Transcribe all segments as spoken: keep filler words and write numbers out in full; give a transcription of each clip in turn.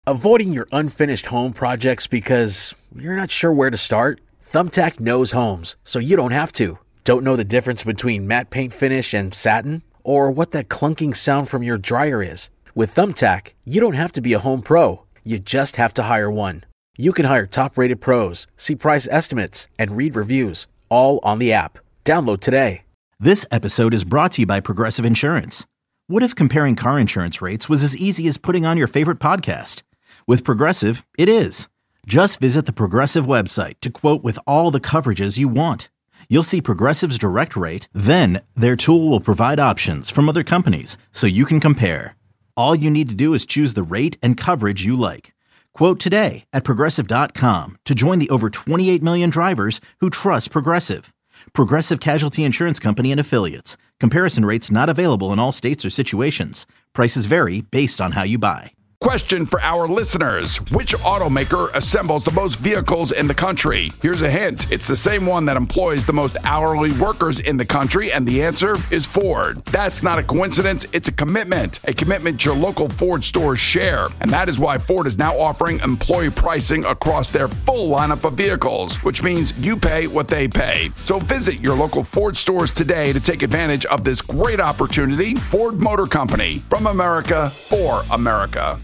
Avoiding your unfinished home projects because you're not sure where to start? Thumbtack knows homes, so you don't have to. Don't know the difference between matte paint finish and satin? Or what that clunking sound from your dryer is? With Thumbtack, you don't have to be a home pro. You just have to hire one. You can hire top-rated pros, see price estimates, and read reviews, all on the app. Download today. This episode is brought to you by Progressive Insurance. What if comparing car insurance rates was as easy as putting on your favorite podcast? With Progressive, it is. Just visit the Progressive website to quote with all the coverages you want. You'll see Progressive's direct rate, then their tool will provide options from other companies so you can compare. All you need to do is choose the rate and coverage you like. Quote today at Progressive dot com to join the over twenty-eight million drivers who trust Progressive. Progressive Casualty Insurance Company and Affiliates. Comparison rates not available in all states or situations. Prices vary based on how you buy. Question for our listeners. Which automaker assembles the most vehicles in the country? Here's a hint. It's the same one that employs the most hourly workers in the country, and the answer is Ford. That's not a coincidence. It's a commitment. A commitment your local Ford stores share. And that is why Ford is now offering employee pricing across their full lineup of vehicles, which means you pay what they pay. So visit your local Ford stores today to take advantage of this great opportunity. Ford Motor Company. From America, for America.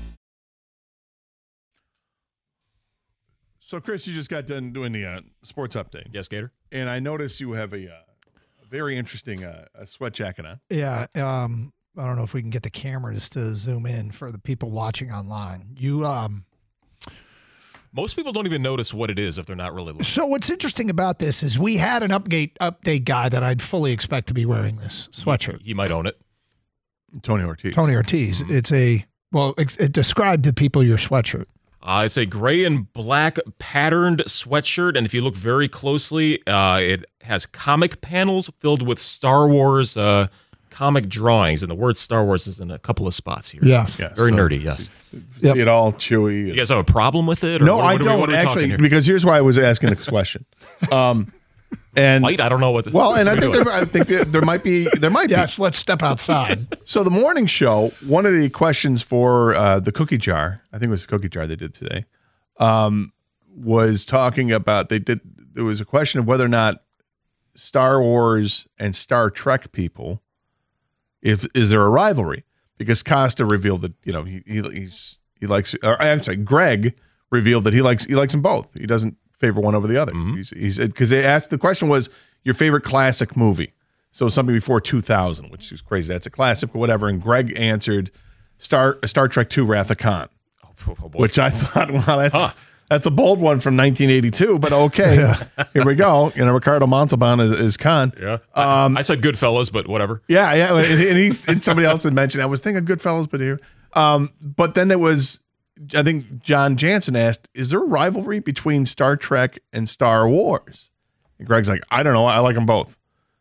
So, Chris, you just got done doing the uh, sports update. Yes, Gator. And I noticed you have a, uh, a very interesting uh, a sweat jacket on. Yeah. Um, I don't know if we can get the cameras to zoom in for the people watching online. You. Um, Most people don't even notice what it is if they're not really looking. So what's interesting about this is we had an update update guy that I'd fully expect to be wearing this sweatshirt. He, he might own it. Tony Ortiz. Tony Ortiz. Mm-hmm. It's a, well, it, it described to people your sweatshirt. Uh, it's a gray and black patterned sweatshirt, and if you look very closely, uh, it has comic panels filled with Star Wars uh, comic drawings, and the word Star Wars is in a couple of spots here. Yes. Yeah, very so nerdy, yes. See, yep. see it all chewy. You guys have a problem with it? Or no, what, I what don't, we, what actually, because here's why I was asking this question. Um, and Fight? I don't know what the, Well, and what I think, there, I think there, there might be, there might yes, be. let's step outside. So the morning show, one of the questions for uh, the cookie jar, I think it was the cookie jar they did today, Um, was talking about they did. There was a question of whether or not Star Wars and Star Trek people, if is there a rivalry? Because Costa revealed that you know he, he he's he likes. Or I'm sorry, Greg revealed that he likes he likes them both. He doesn't favor one over the other. Mm-hmm. He's he's because they asked the question was your favorite classic movie. So something before two thousand, which is crazy. That's a classic or whatever. And Greg answered Star Star Trek two Wrath of Khan. Oh, which I thought, well, that's huh. that's a bold one from nineteen eighty-two, but okay, yeah. Here we go. You know, Ricardo Montalban is, is Khan. Yeah, um, I, I said Goodfellas, but whatever. Yeah, yeah, and, and, he's, and somebody else had mentioned. I was thinking Goodfellas, but here, um, but then it was. I think John Jansen asked, "Is there a rivalry between Star Trek and Star Wars?" And Greg's like, "I don't know. I like them both,"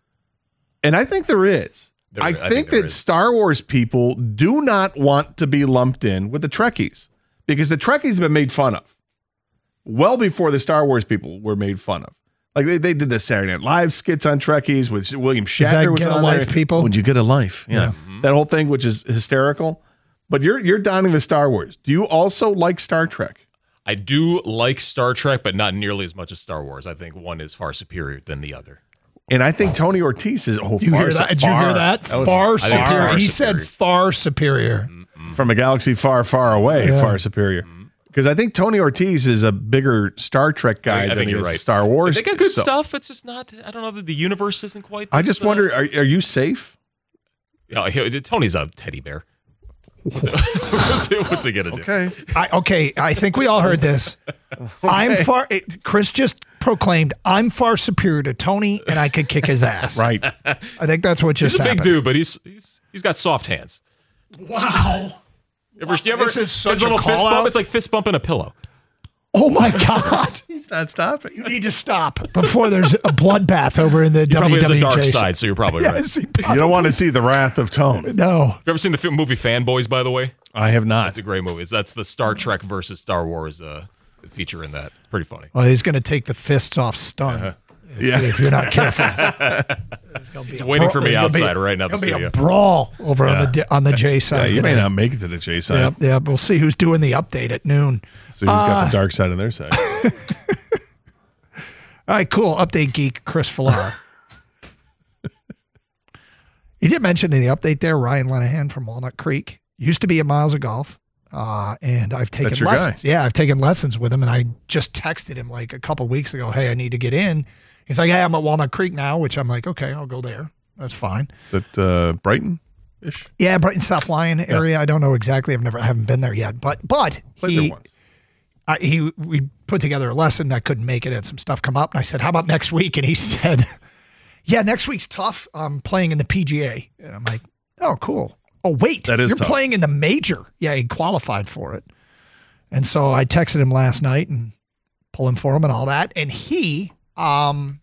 and I think there is. There, I, I think, think that is. Star Wars people do not want to be lumped in with the Trekkies. Because the Trekkies have been made fun of well before the Star Wars people were made fun of. Like they, they did the Saturday Night Live skits on Trekkies with William Shatner was get on a life, there. People? Would you get a life? Yeah, yeah. Mm-hmm. That whole thing, which is hysterical. But you're you're donning the Star Wars. Do you also like Star Trek? I do like Star Trek, but not nearly as much as Star Wars. I think one is far superior than the other. And I think Tony Ortiz is oh, you far hear that? Did far. you hear that? that was, far superior. Far he superior. said far superior. Mm-hmm. From a galaxy far, far away, yeah. far superior. Mm-hmm. Because I think Tony Ortiz is a bigger Star Trek guy I, I than he is right. Star Wars. They got good so. stuff. It's just not. I don't know that the universe isn't quite. I just uh, wonder: are, are you safe? Yeah, he, Tony's a teddy bear. What's it, what's it, what's it gonna do? Okay, I, okay. I think we all heard this. okay. I'm far. It, Chris just proclaimed, "I'm far superior to Tony, and I could kick his ass." Right. I think that's what just he's a happened. big dude, but he's he's he's got soft hands. Wow. Ever, you ever, this is such his little a fist call bump? out? It's like fist bumping a pillow. Oh my God! He's not stopping. You need to stop before there's a bloodbath over in the he W W E. Probably has a dark Jason. side, so you're probably yes, right. You don't want to see the wrath of Tone. No. Have you ever seen the film, movie Fanboys? By the way, I have not. That's a great movie. It's, that's the Star Trek versus Star Wars uh, feature in that. Pretty funny. Well, he's going to take the fists off Stun. Uh-huh. if, Yeah. if you're not careful. It's gonna be He's a waiting bra- for me there's gonna be- outside right now at the There'll be studio. a brawl over on Yeah. the D- on the J Yeah, side. you may today. not make it to the J side. Yeah, yeah. We'll see who's doing the update at noon. So who's got Uh, the dark side on their side? All right, cool. Update geek Chris Villar. You did mention in the update there, Ryan Lenahan from Walnut Creek used to be at Miles of Golf, uh, and I've taken That's your lessons. guy. Yeah, I've taken lessons with him, and I just texted him like a couple weeks ago. Hey, I need to get in. He's like, "Hey, I'm at Walnut Creek now," which I'm like, "Okay, I'll go there. That's fine." Is it uh, Brighton-ish? Yeah, Brighton South Lyon area. I don't know exactly. I've never, I haven't been there yet, but but Played he there once. I, he we put together a lesson. I couldn't make it, and some stuff come up. And I said, "How about next week?" And he said, "Yeah, next week's tough. I'm playing in the P G A." And I'm like, "Oh, cool. Oh, wait, That is you're tough. playing in the major?" Yeah, he qualified for it. And so I texted him last night and pulling for him and all that. And he, um,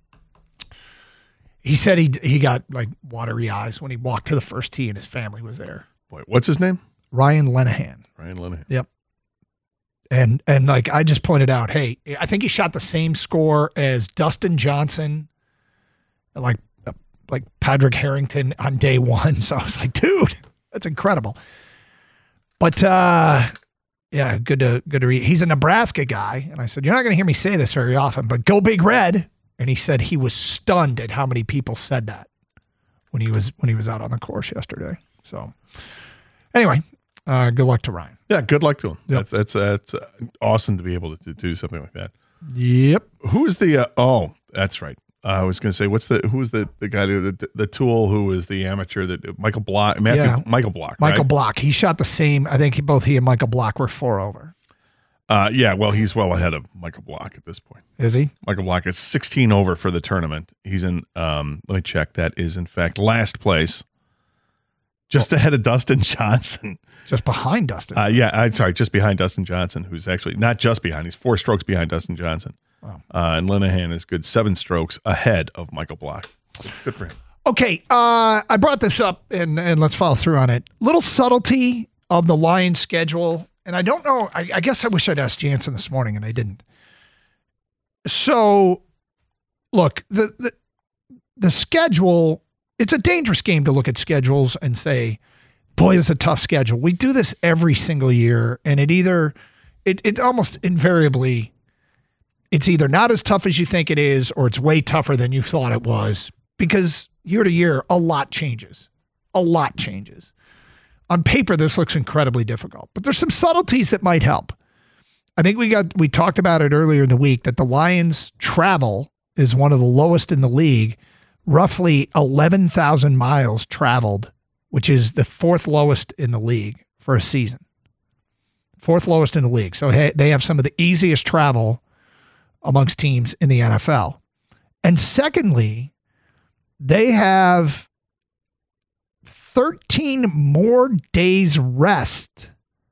he said he he got like watery eyes when he walked to the first tee and his family was there. Wait, what's his name? Ryan Lenahan. Ryan Lenahan. Yep. And and like I just pointed out, hey, I think he shot the same score as Dustin Johnson, like like Patrick Harrington on day one. So I was like, dude, that's incredible. But uh, yeah, good to good to read. He's a Nebraska guy, and I said, you're not going to hear me say this very often, but go Big Red. And he said he was stunned at how many people said that when he was when he was out on the course yesterday. So anyway, uh, good luck to Ryan. Yeah, good luck to him. Yep. That's that's that's uh, awesome to be able to do something like that. Yep. Who is the? Uh, oh, that's right. Uh, I was going to say, what's the? Who is the the guy who the the tool who is the amateur that Michael Block? Matthew Yeah. Michael Block. Michael right? Block. He shot the same. I think he, both he and Michael Block were four over. Uh, yeah, well, he's well ahead of Michael Block at this point. Is he? Michael Block is sixteen over for the tournament. He's in. Um, let me check. That is in fact last place, just ahead of Dustin Johnson. Just behind Dustin. Uh, yeah, I'm sorry, just behind Dustin Johnson, who's actually not just behind. He's four strokes behind Dustin Johnson. Wow. Uh, and Linehan is good seven strokes ahead of Michael Block. So good for him. Okay, uh, I brought this up, and, and let's follow through on it. Little subtlety of the Lions schedule, and I don't know, I, I guess I wish I'd asked Jansen this morning, and I didn't. So, look, the, the the schedule, it's a dangerous game to look at schedules and say, boy, it's a tough schedule. We do this every single year, and it either, it, it almost invariably, it's either not as tough as you think it is, or it's way tougher than you thought it was, because year to year, a lot changes. A lot changes. On paper, this looks incredibly difficult, but there's some subtleties that might help. I think we got we talked about it earlier in the week that the Lions' travel is one of the lowest in the league, roughly eleven thousand miles traveled, which is the fourth lowest in the league for a season. Fourth lowest in the league. So hey, they have some of the easiest travel amongst teams in the N F L. And secondly, they have thirteen more days rest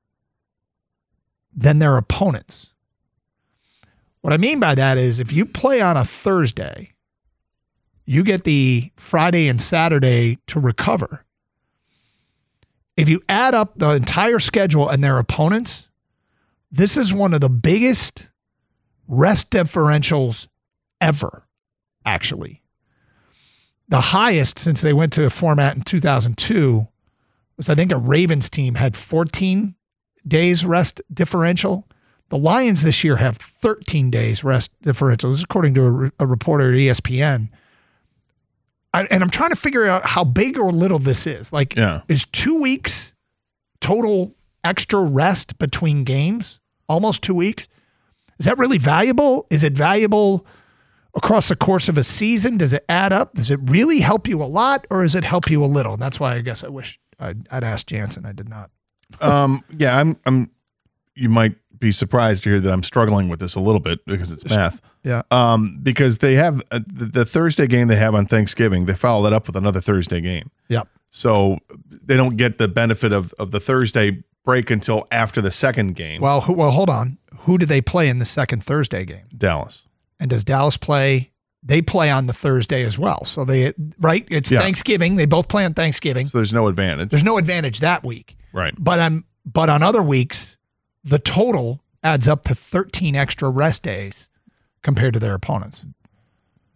than their opponents. What I mean by that is if you play on a Thursday, you get the Friday and Saturday to recover. If you add up the entire schedule and their opponents, this is one of the biggest rest differentials ever, actually. The highest since they went to a format in two thousand two was, I think, a Ravens team had fourteen days rest differential. The Lions this year have thirteen days rest differential. This is according to a, a reporter at E S P N. I, and I'm trying to figure out how big or little this is. Like, Yeah. is two weeks total extra rest between games? Almost two weeks? Is that really valuable? Is it valuable across the course of a season? Does it add up? Does it really help you a lot, or does it help you a little? And that's why I guess I wish I'd, I'd asked Jansen. I did not. Um, yeah, I'm. I'm. You might be surprised to hear that I'm struggling with this a little bit because it's math. Yeah. Um, because they have uh, the, the Thursday game they have on Thanksgiving. They follow that up with another Thursday game, Yep. so they don't get the benefit of of the Thursday break until after the second game. Well, who, well, hold on. Who do they play in the second Thursday game? Dallas. And does Dallas play? They play on the Thursday as well. So they, right? It's Yeah. Thanksgiving. They both play on Thanksgiving. So there's no advantage. There's no advantage that week. Right. But on, but on other weeks, the total adds up to thirteen extra rest days compared to their opponents.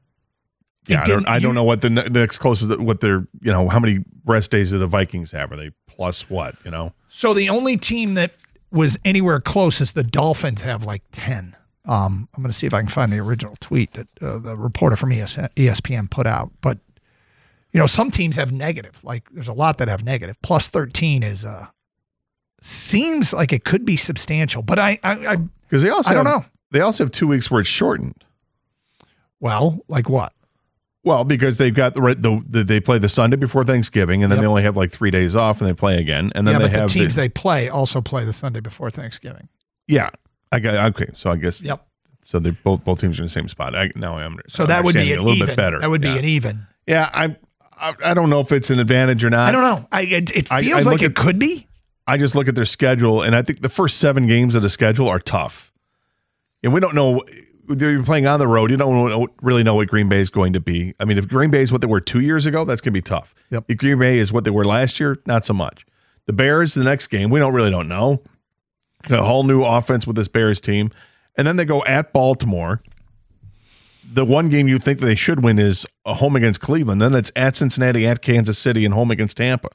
Yeah, I don't, I don't know what the, ne- the next closest, what they're, you know, how many rest days do the Vikings have? Are they plus what, you know? So the only team that was anywhere close is the Dolphins have like ten. Um, I'm going to see if I can find the original tweet that uh, the reporter from E S P N put out. But, you know, some teams have negative. Like there's a lot that have negative. Plus thirteen is, uh, seems like it could be substantial. But I, I, because they also I don't have, know. They also have two weeks where it's shortened. Well, like what? Well, because they've got the, the, the they play the Sunday before Thanksgiving, and then Yep. they only have like three days off, and they play again, and then yeah, they but have the teams the, they play also play the Sunday before Thanksgiving. yeah. I got okay. So I guess Yep. So they both both teams are in the same spot. I, now I'm So that would be understanding an a little even. bit better. That would be yeah. an even. Yeah, I, I I don't know if it's an advantage or not. I don't know. I it, it I- feels I like look it at- could be. I just look at their schedule, and I think the first seven games of the schedule are tough. And we don't know. They're playing on the road. You don't know- really know what Green Bay is going to be. I mean, if Green Bay is what they were two years ago, that's going to be tough. Yep. If Green Bay is what they were last year, not so much. The Bears, the next game, we don't really don't know. A whole new offense with this Bears team. And then they go at Baltimore. The one game you think that they should win is a home against Cleveland. Then it's at Cincinnati, at Kansas City, and home against Tampa.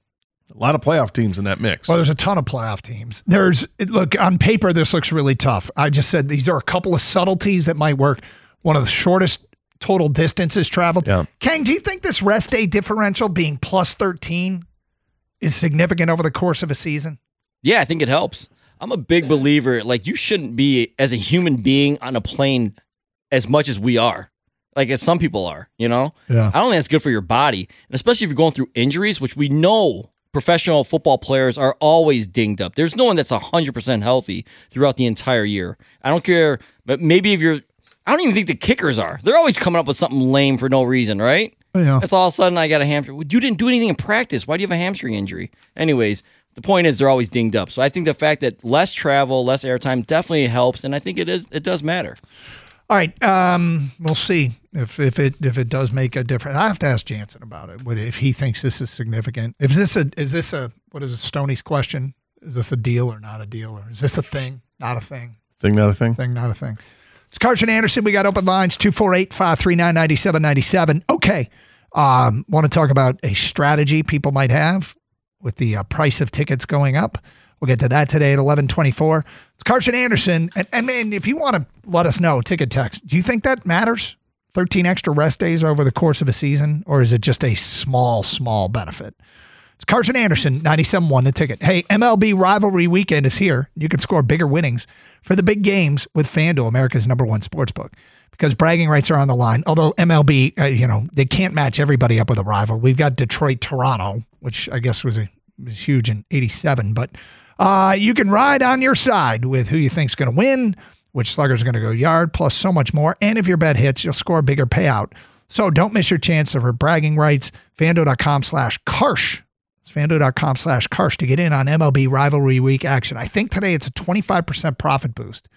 A lot of playoff teams in that mix. Well, there's a ton of playoff teams. There's it, look on paper, this looks really tough. I just said these are a couple of subtleties that might work. One of the shortest total distances traveled. Yeah. Kang, do you think this rest day differential being plus thirteen is significant over the course of a season? Yeah, I think it helps. I'm a big believer. Like, you shouldn't be, as a human being, on a plane as much as we are. Like, as some people are, you know? Yeah. I don't think that's good for your body. And especially if you're going through injuries, which we know professional football players are always dinged up. There's no one that's one hundred percent healthy throughout the entire year. I don't care, but maybe if you're, I don't even think the kickers are. They're always coming up with something lame for no reason, right? Yeah. That's all of a sudden I got a hamstring. Well, you didn't do anything in practice. Why do you have a hamstring injury? Anyways, the point is they're always dinged up. So I think the fact that less travel, less airtime definitely helps, and I think it is it does matter. All right, um, we'll see if if it if it does make a difference. I have to ask Jansen about it. What if he thinks this is significant? Is this a is this a what is it, Stoney's question? Is this a deal or not a deal, or is this a thing, not a thing? Thing, not a thing? Thing, not a thing. It's Carson Anderson. We got open lines two four eight, five three nine, nine seven nine seven. Okay, um, want to talk about a strategy people might have with the uh, price of tickets going up. We'll get to that today at eleven twenty-four. It's Carson Anderson. And, and man, if you want to let us know, ticket text, do you think that matters? thirteen extra rest days over the course of a season? Or is it just a small, small benefit? It's Carson Anderson, ninety-seven point one The Ticket. Hey, M L B Rivalry Weekend is here. You can score bigger winnings for the big games with FanDuel, America's number one sportsbook, because bragging rights are on the line. Although M L B, uh, you know, they can't match everybody up with a rival. We've got Detroit-Toronto, which I guess was, a, was huge in eighty-seven, but Uh, you can ride on your side with who you think's going to win, which slugger's going to go yard, plus so much more. And if your bet hits, you'll score a bigger payout. So don't miss your chance of her bragging rights. FanDuel.com slash Karsh. It's FanDuel.com slash Karsh to get in on M L B Rivalry Week action. I think today it's a twenty-five percent profit boost.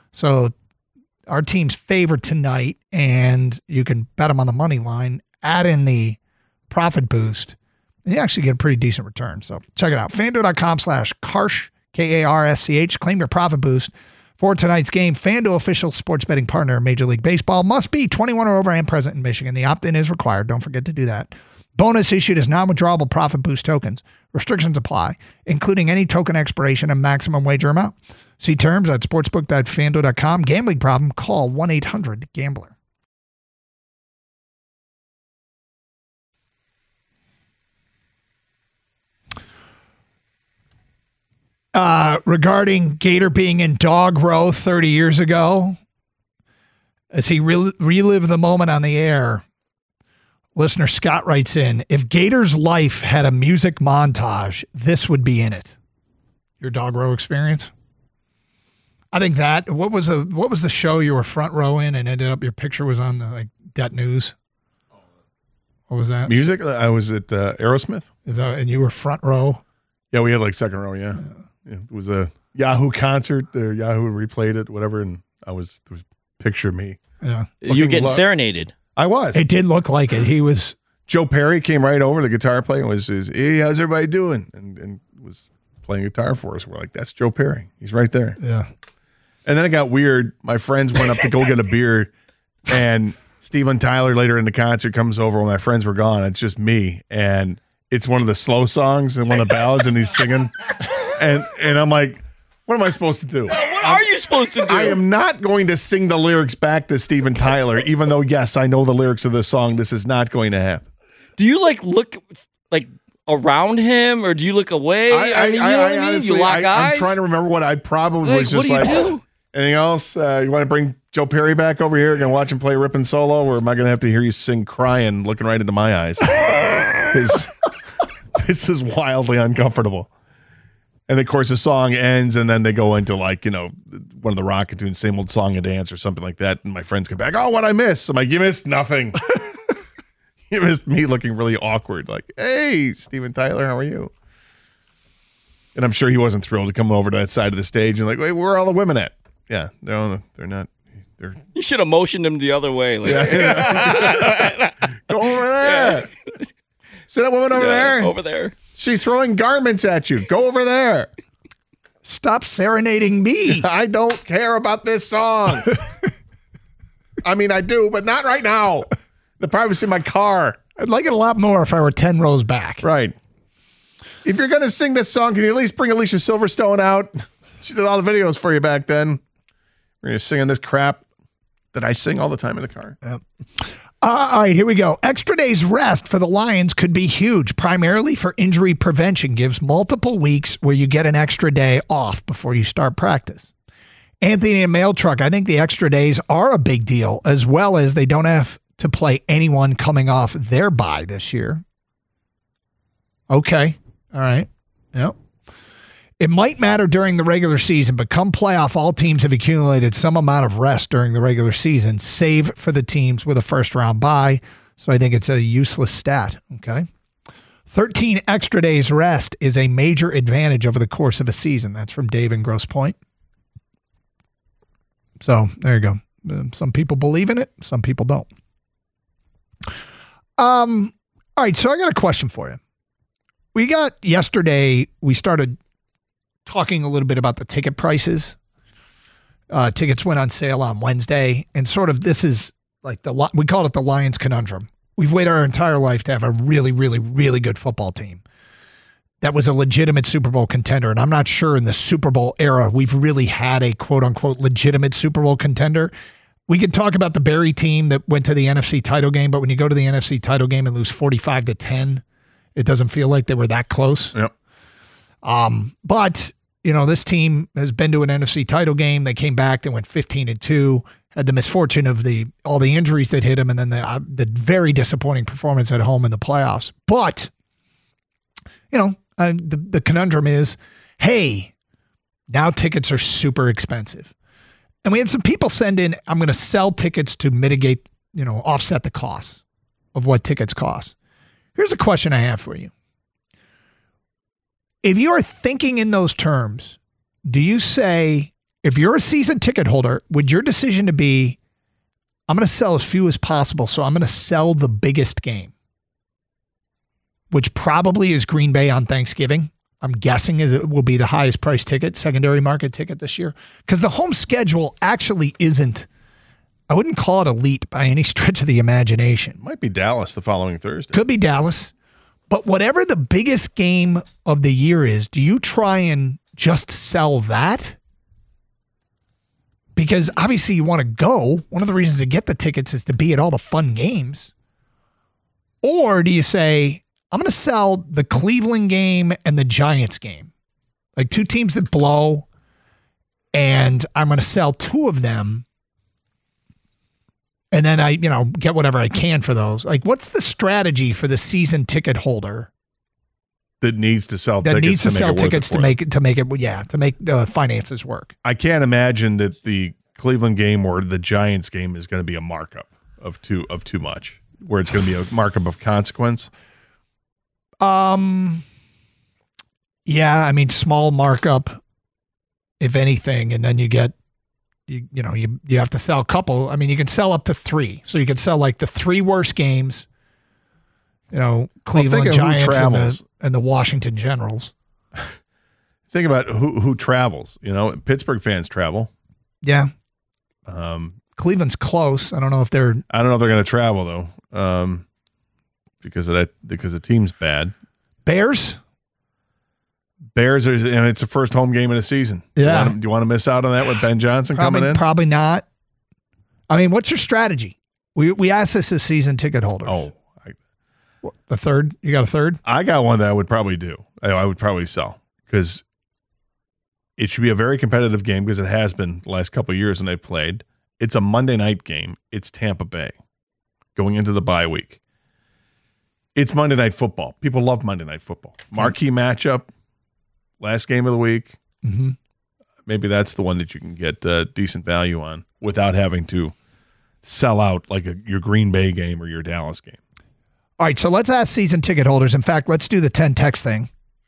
So our team's favored tonight, and you can bet them on the money line. Add in the profit boost. You actually get a pretty decent return. So check it out. FanDuel.com slash Karsh, K A R S C H. Claim your profit boost for tonight's game. FanDuel, official sports betting partner of Major League Baseball. Must be twenty-one or over and present in Michigan. The opt-in is required. Don't forget to do that. Bonus issued as non-withdrawable profit boost tokens. Restrictions apply, including any token expiration and maximum wager amount. See terms at sportsbook dot fanduel dot com. Gambling problem? Call one eight hundred gambler. Uh, regarding Gator being in dog row thirty years ago, as he re- relived the moment on the air, listener Scott writes in, if Gator's life had a music montage, this would be in it. Your dog row experience? I think that, what was the what was the show you were front row in and ended up your picture was on the like Det News? What was that? Music? I was at uh, Aerosmith. Is that, and you were front row? Yeah, we had like second row, yeah. It was a Yahoo concert. Or Yahoo replayed it, whatever, and I was there was a picture of me. Yeah. You're getting lo- serenaded. I was. It did look like it. He was. Joe Perry came right over, the guitar player, and was, was hey, how's everybody doing? And and was playing guitar for us. We're like, that's Joe Perry. He's right there. Yeah. And then it got weird. My friends went up to go get a beer, and Steven Tyler later in the concert comes over when my friends were gone. It's just me, and it's one of the slow songs and one of the ballads, and he's singing, and and I'm like, what am I supposed to do? What are you supposed to do? I am not going to sing the lyrics back to Steven Tyler, even though yes, I know the lyrics of this song. This is not going to happen. Do you like look like around him, or do you look away? I, I mean, you know what I mean? Honestly, you lock I, eyes. I'm trying to remember what I probably Like, was what just do you like. do? Anything else? Uh, you want to bring Joe Perry back over here? Gonna watch him play Rip and Solo, or am I gonna have to hear you sing crying, looking right into my eyes? Because this is wildly uncomfortable. And of course, the song ends, and then they go into like you know one of the Rocketoons, same old song and dance or something like that. And my friends come back. Oh, what I miss? I'm like, you missed nothing. You missed me looking really awkward. Like, hey, Steven Tyler, how are you? And I'm sure he wasn't thrilled to come over to that side of the stage and like, wait, where are all the women at? Yeah, no, they're not. They're You should have motioned him the other way. Like, yeah, yeah. Go over there. Yeah. See that woman over yeah, there? Over there. She's throwing garments at you. Go over there. Stop serenading me. I don't care about this song. I mean, I do, but not right now. The privacy of my car. I'd like it a lot more if I were ten rows back. Right. If you're going to sing this song, can you at least bring Alicia Silverstone out? She did all the videos for you back then. We're going to sing this crap that I sing all the time in the car. Yep. Uh, all right, here we go. Extra days rest for the Lions could be huge, primarily for injury prevention. Gives multiple weeks where you get an extra day off before you start practice. Anthony and Mail Truck, I think the extra days are a big deal, as well as they don't have to play anyone coming off their bye this year. Okay. All right. Yep. It might matter during the regular season, but come playoff, all teams have accumulated some amount of rest during the regular season, save for the teams with a first-round bye. So I think it's a useless stat, okay? thirteen extra days rest is a major advantage over the course of a season. That's from Dave in Grosse Pointe. So there you go. Some people believe in it. Some people don't. Um. All right, so I got a question for you. We got yesterday, we started talking a little bit about the ticket prices. Uh, tickets went on sale on Wednesday, and sort of this is like the, we call it the Lions conundrum. We've waited our entire life to have a really, really, really good football team that was a legitimate Super Bowl contender. And I'm not sure in the Super Bowl era we've really had a quote unquote legitimate Super Bowl contender. We could talk about the Barry team that went to the N F C title game, but when you go to the N F C title game and lose forty-five to ten, it doesn't feel like they were that close. Yep. Um, but you know, this team has been to an N F C title game. They came back, they went fifteen and two, had the misfortune of the all the injuries that hit them, and then the uh, the very disappointing performance at home in the playoffs. But you know, uh, the the conundrum is, hey, now tickets are super expensive, and we had some people send in, I'm going to sell tickets to mitigate, you know, offset the costs of what tickets cost. Here's a question I have for you. If you are thinking in those terms, do you say, if you're a season ticket holder, would your decision to be, I'm going to sell as few as possible, so I'm going to sell the biggest game, which probably is Green Bay on Thanksgiving. I'm guessing is it will be the highest price ticket, secondary market ticket this year, because the home schedule actually isn't, I wouldn't call it elite by any stretch of the imagination. Might be Dallas the following Thursday. Could be Dallas. But whatever the biggest game of the year is, do you try and just sell that? Because obviously you want to go. One of the reasons to get the tickets is to be at all the fun games. Or do you say, I'm going to sell the Cleveland game and the Giants game, like two teams that blow, and I'm going to sell two of them. And then I, you know, get whatever I can for those. Like, what's the strategy for the season ticket holder that needs to sell that tickets needs to, to sell make it tickets worth it to for make it to make it yeah to make the finances work? I can't imagine that the Cleveland game or the Giants game is going to be a markup of too of too much, where it's going to be a markup of consequence. Um, yeah, I mean, small markup, if anything, and then you get. You, you know, you you have to sell a couple. I mean, you can sell up to three. So you could sell like the three worst games, you know, Cleveland well, Giants and the, and the Washington Generals. Think about who who travels. You know, Pittsburgh fans travel. Yeah. Um, Cleveland's close. I don't know if they're. I don't know if they're going to travel though, um, because of that. Because the team's bad. Bears. Bears are, and it's the first home game of the season. Yeah. Do you want to, do you want to miss out on that with Ben Johnson probably, coming in? Probably not. I mean, what's your strategy? We we asked this as season ticket holders. Oh, I, What, the third? You got a third? I got one that I would probably do. I, I would probably sell because it should be a very competitive game because it has been the last couple of years when they've played. It's a Monday night game. It's Tampa Bay going into the bye week. It's Monday Night Football. People love Monday Night Football. Marquee matchup, last game of the week. Mm-hmm. Maybe that's the one that you can get uh, decent value on without having to sell out like a, your Green Bay game or your Dallas game. All right, so let's ask season ticket holders. In fact, let's do the ten text thing.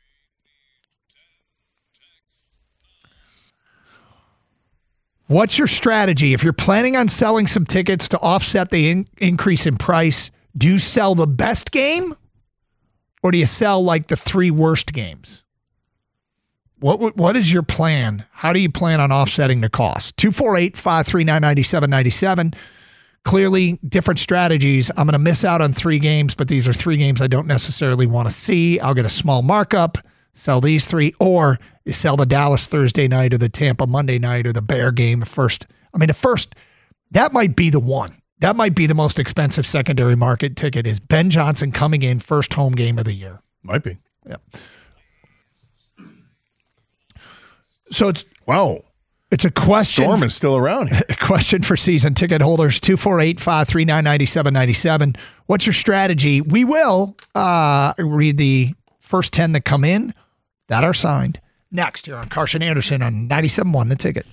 What's your strategy? If you're planning on selling some tickets to offset the in- increase in price, do you sell the best game or do you sell like the three worst games? What What is your plan? How do you plan on offsetting the cost? two four eight, five three nine, nine seven nine seven. Clearly, different strategies. I'm going to miss out on three games, but these are three games I don't necessarily want to see. I'll get a small markup, sell these three, or you sell the Dallas Thursday night or the Tampa Monday night or the Bear game the first. I mean, the first, that might be the one. That might be the most expensive secondary market ticket is Ben Johnson coming in first home game of the year. Might be. Yeah. So it's Wow. it's a question. Storm is still around here. A question for season ticket holders, two four eight, five three nine, nine seven nine seven. What's your strategy? We will uh, read the first ten that come in that are signed. Next, here on Carson Anderson on ninety-seven point one The Ticket.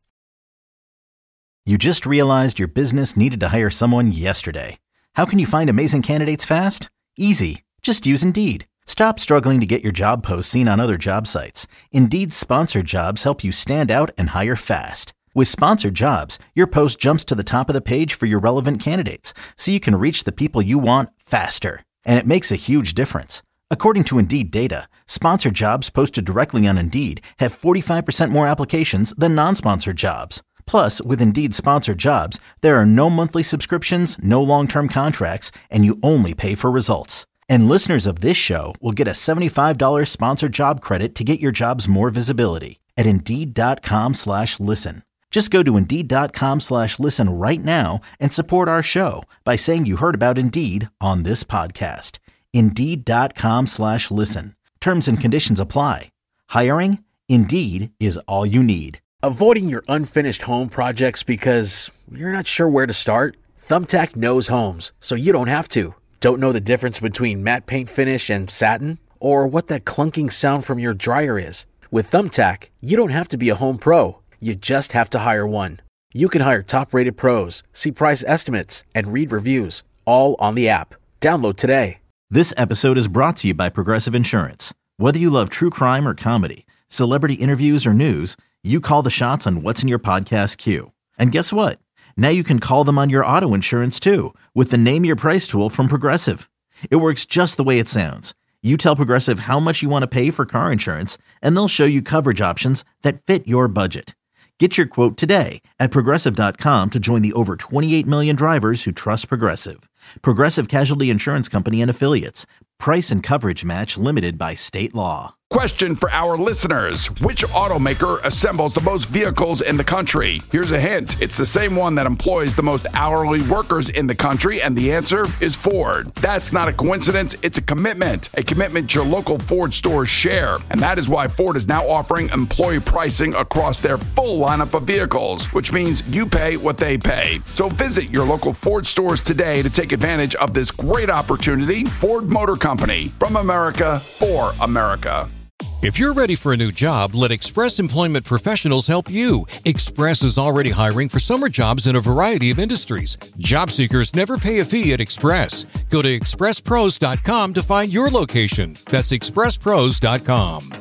You just realized your business needed to hire someone yesterday. How can you find amazing candidates fast? Easy. Just use Indeed. Stop struggling to get your job posts seen on other job sites. Indeed's sponsored jobs help you stand out and hire fast. With sponsored jobs, your post jumps to the top of the page for your relevant candidates, so you can reach the people you want faster. And it makes a huge difference. According to Indeed data, sponsored jobs posted directly on Indeed have forty-five percent more applications than non-sponsored jobs. Plus, with Indeed sponsored jobs, there are no monthly subscriptions, no long-term contracts, and you only pay for results. And listeners of this show will get a seventy-five dollars sponsored job credit to get your jobs more visibility at Indeed.com slash listen. Just go to Indeed.com slash listen right now and support our show by saying you heard about Indeed on this podcast. Indeed.com slash listen. Terms and conditions apply. Hiring? Indeed is all you need. Avoiding your unfinished home projects because you're not sure where to start? Thumbtack knows homes, so you don't have to. Don't know the difference between matte paint finish and satin? Or what that clunking sound from your dryer is? With Thumbtack, you don't have to be a home pro. You just have to hire one. You can hire top-rated pros, see price estimates, and read reviews, all on the app. Download today. This episode is brought to you by Progressive Insurance. Whether you love true crime or comedy, celebrity interviews or news, you call the shots on what's in your podcast queue. And guess what? Now you can call them on your auto insurance too with the Name Your Price tool from Progressive. It works just the way it sounds. You tell Progressive how much you want to pay for car insurance, and they'll show you coverage options that fit your budget. Get your quote today at Progressive dot com to join the over twenty-eight million drivers who trust Progressive. Progressive Casualty Insurance Company and Affiliates. Price and coverage match limited by state law. Question for our listeners. Which automaker assembles the most vehicles in the country? Here's a hint. It's the same one that employs the most hourly workers in the country, and the answer is Ford. That's not a coincidence. It's a commitment. A commitment your local Ford stores share. And that is why Ford is now offering employee pricing across their full lineup of vehicles, which means you pay what they pay. So visit your local Ford stores today to take advantage of this great opportunity. Ford Motor Company, from America, for America. If you're ready for a new job, let Express Employment Professionals help you. Express is already hiring for summer jobs in a variety of industries. Job seekers never pay a fee at Express. Go to express pros dot com to find your location. That's express pros dot com.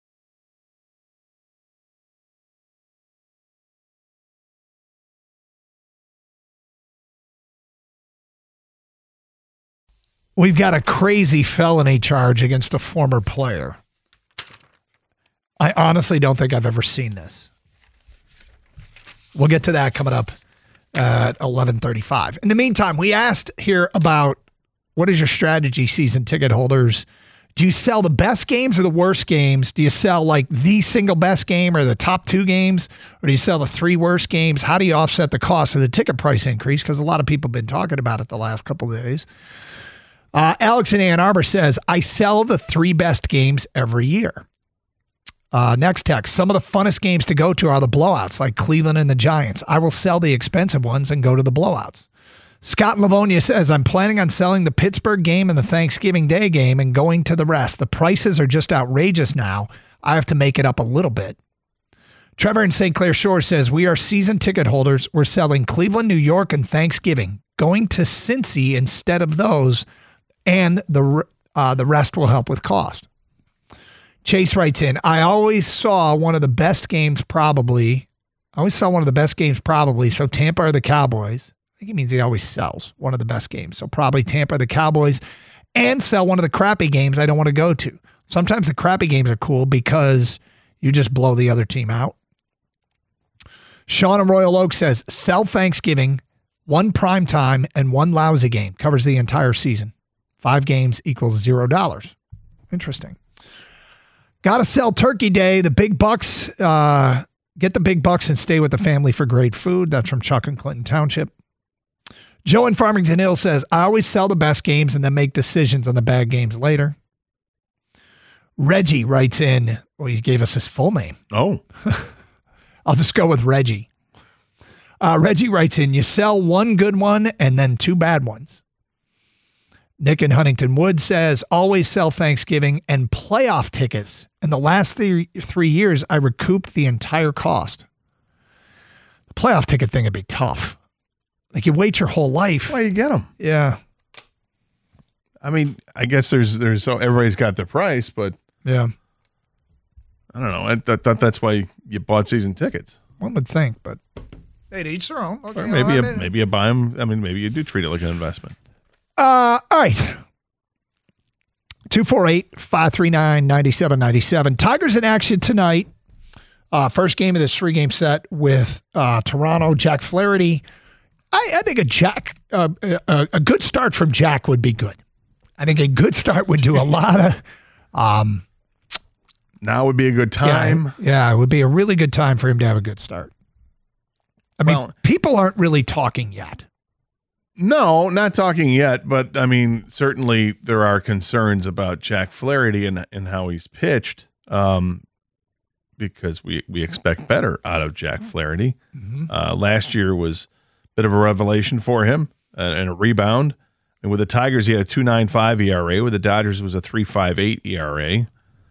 We've got a crazy felony charge against a former player. I honestly don't think I've ever seen this. We'll get to that coming up at eleven thirty-five. In the meantime, we asked here about what is your strategy, season ticket holders? Do you sell the best games or the worst games? Do you sell like the single best game or the top two games? Or do you sell the three worst games? How do you offset the cost of the ticket price increase? Because a lot of people have been talking about it the last couple of days. Uh, Alex in Ann Arbor says, I sell the three best games every year. Uh, next text, some of the funnest games to go to are the blowouts, like Cleveland and the Giants. I will sell the expensive ones and go to the blowouts. Scott in Livonia says, I'm planning on selling the Pittsburgh game and the Thanksgiving Day game and going to the rest. The prices are just outrageous now. I have to make it up a little bit. Trevor in Saint Clair Shore says, we are season ticket holders. We're selling Cleveland, New York, and Thanksgiving, going to Cincy instead of those, and the uh, the rest will help with cost. Chase writes in, I always saw one of the best games probably. I always saw one of the best games probably, so Tampa or the Cowboys. I think he means he always sells one of the best games. So probably Tampa or the Cowboys, and sell one of the crappy games I don't want to go to. Sometimes the crappy games are cool because you just blow the other team out. Sean in Royal Oak says, sell Thanksgiving, one prime time, and one lousy game. Covers the entire season. Five games equals zero dollars. Interesting. Got to sell Turkey Day. The big bucks, uh, get the big bucks and stay with the family for great food. That's from Chuck in Clinton Township. Joe in Farmington Hills says, I always sell the best games and then make decisions on the bad games later. Reggie writes in, well, he gave us his full name. Oh. I'll just go with Reggie. Uh, Reggie writes in, you sell one good one and then two bad ones. Nick in Huntington Woods says, always sell Thanksgiving and playoff tickets. In the last three, three years, I recouped the entire cost. The playoff ticket thing would be tough. Like you wait your whole life. Why you get them? Yeah. I mean, I guess there's, there's, so everybody's got their price, but yeah. I don't know. I thought that, that's why you bought season tickets. One would think, but they'd each their own. Okay, or maybe, you, I mean, maybe you buy them. I mean, maybe you do treat it like an investment. Uh, all right. two four eight, five three nine, nine seven nine seven. Tigers in action tonight. Uh, first game of this three-game set with uh, Toronto. Jack Flaherty. I, I think a Jack, uh, a, a good start from Jack would be good. I think a good start would do a lot of. Um, now would be a good time. Yeah, yeah, it would be a really good time for him to have a good start. I mean, well, people aren't really talking yet. No, not talking yet, but I mean, certainly there are concerns about Jack Flaherty and and how he's pitched, um, because we we expect better out of Jack Flaherty. Mm-hmm. Uh, last year was a bit of a revelation for him uh, and a rebound. And with the Tigers, he had a two point nine five E R A. With the Dodgers, it was a three point five eight E R A,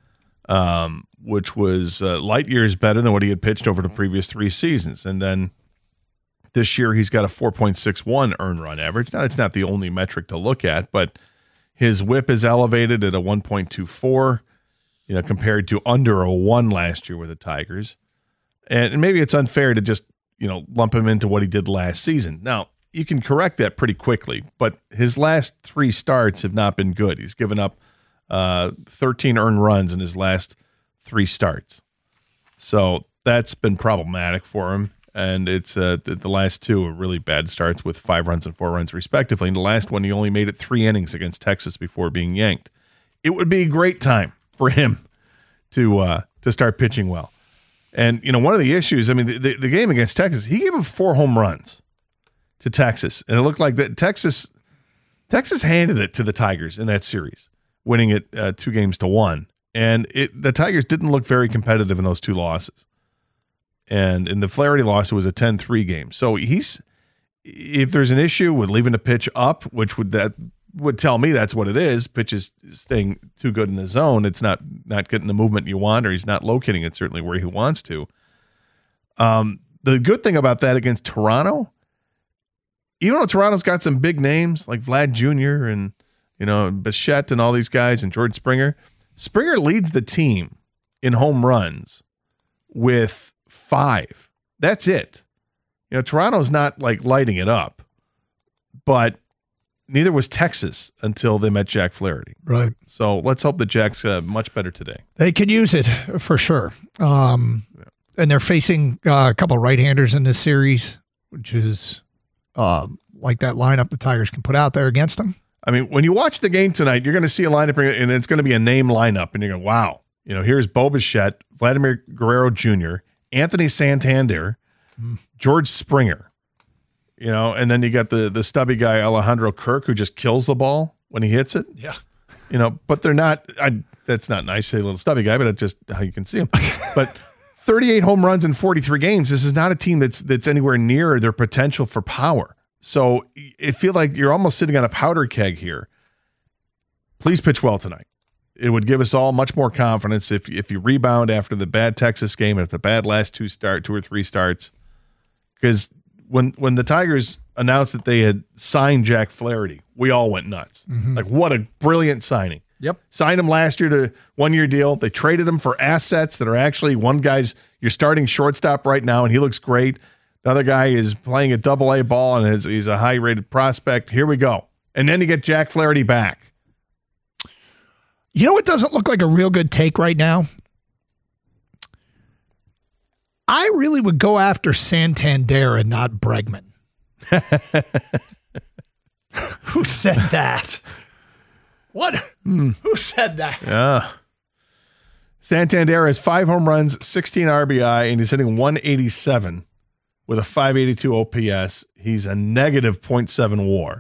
um, which was uh, light years better than what he had pitched over the previous three seasons. And then this year, he's got a four point six one earned run average. Now, it's not the only metric to look at, but his whip is elevated at a one point two four, you know, compared to under a one last year with the Tigers. And maybe it's unfair to just, you know, lump him into what he did last season. Now, you can correct that pretty quickly, but his last three starts have not been good. He's given up uh, thirteen earned runs in his last three starts. So that's been problematic for him. And it's uh, the, the last two are really bad starts with five runs and four runs respectively. And the last one, he only made it three innings against Texas before being yanked. It would be a great time for him to uh, to start pitching well. And, you know, one of the issues, I mean, the, the, the game against Texas, he gave him four home runs to Texas. And it looked like that Texas Texas handed it to the Tigers in that series, winning it uh, two games to one. And it the Tigers didn't look very competitive in those two losses. And in the Flaherty loss, it was a ten three game. So he's, if there's an issue with leaving a pitch up, which would that would tell me that's what it is. Pitch is staying too good in the zone. It's not not getting the movement you want, or he's not locating it certainly where he wants to. Um, the good thing about that against Toronto, even though Toronto's got some big names like Vlad Junior and, you know, Bichette and all these guys and George Springer, Springer leads the team in home runs with five. That's it. You know, Toronto's not like lighting it up, but neither was Texas until they met Jack Flaherty. Right. So let's hope that Jack's uh, much better today. They could use it for sure. Um, yeah. And they're facing uh, a couple of right-handers in this series, which is uh, like that lineup the Tigers can put out there against them. I mean, when you watch the game tonight, you're going to see a lineup, and it's going to be a name lineup, and you're going, wow. You know, here's Bo Bichette, Vladimir Guerrero Junior, Anthony Santander, mm. George Springer. You know, and then you got the the stubby guy, Alejandro Kirk, who just kills the ball when he hits it. Yeah. You know, but they're not, I, that's not nice, say little stubby guy, but that's just how you can see him. But thirty-eight home runs in forty-three games, this is not a team that's that's anywhere near their potential for power. So it feels like you're almost sitting on a powder keg here. Please pitch well tonight. It would give us all much more confidence if if you rebound after the bad Texas game, if the bad last two start, two or three starts. Because when when the Tigers announced that they had signed Jack Flaherty, we all went nuts. Mm-hmm. Like, what a brilliant signing. Yep. Signed him last year to one-year deal. They traded him for assets that are actually, one guy's your starting shortstop right now, and he looks great. Another guy is playing a double-A ball, and is, he's a high-rated prospect. Here we go. And then you get Jack Flaherty back. You know what doesn't look like a real good take right now? I really would go after Santander and not Bregman. Who said that? What? Mm. Who said that? Yeah. Santander has five home runs, sixteen R B I, and he's hitting one eighty-seven with a five eighty-two O P S. He's a negative point seven WAR.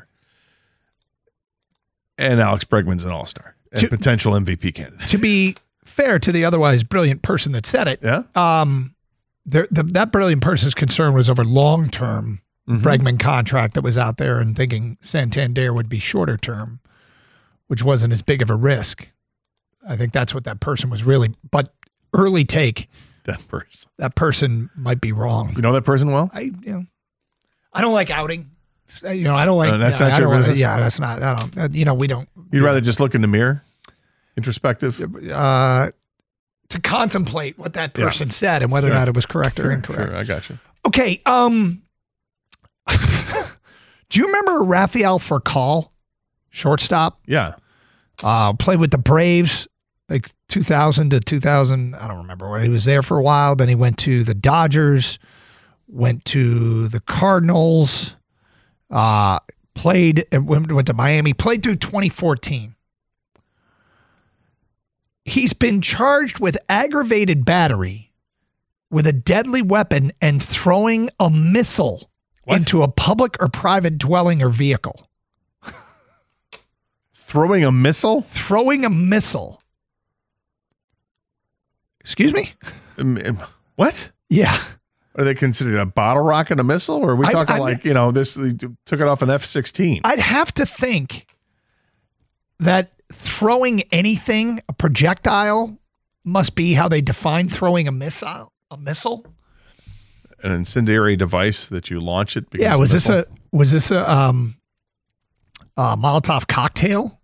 And Alex Bregman's an all-star and to, potential M V P candidate. To be fair to the otherwise brilliant person that said it, yeah. um, there, the, that brilliant person's concern was over long-term mm-hmm. Bregman contract that was out there, and thinking Santander would be shorter term, which wasn't as big of a risk. I think that's what that person was really, but early take. That person. That person might be wrong. You know that person well? I, you know, I don't like outing. You know, I don't like. Uh, that's yeah, not your business? Yeah, that's not. I don't. Uh, you know, we don't. You'd rather know. just look in the mirror, introspective, uh, to contemplate what that person yeah. said and whether sure. or not it was correct sure, or incorrect. Sure, I got you. Okay. Um, do you remember Rafael Furcal, shortstop? Yeah. Uh, played with the Braves, like two thousand to two thousand. I don't remember where he was there for a while. Then he went to the Dodgers, went to the Cardinals. Uh, played and went to Miami, played through twenty fourteen. He's been charged with aggravated battery with a deadly weapon and throwing a missile what? into a public or private dwelling or vehicle. Throwing a missile? Throwing a missile. Excuse me? Um, what? Yeah. Are they considered a bottle rocket, a missile? Or are we talking I, like, you know, this took it off an F sixteen? I'd have to think that throwing anything, a projectile, must be how they define throwing a missile. A missile? An incendiary device that you launch it. Yeah, was this a was this a um, a Molotov cocktail?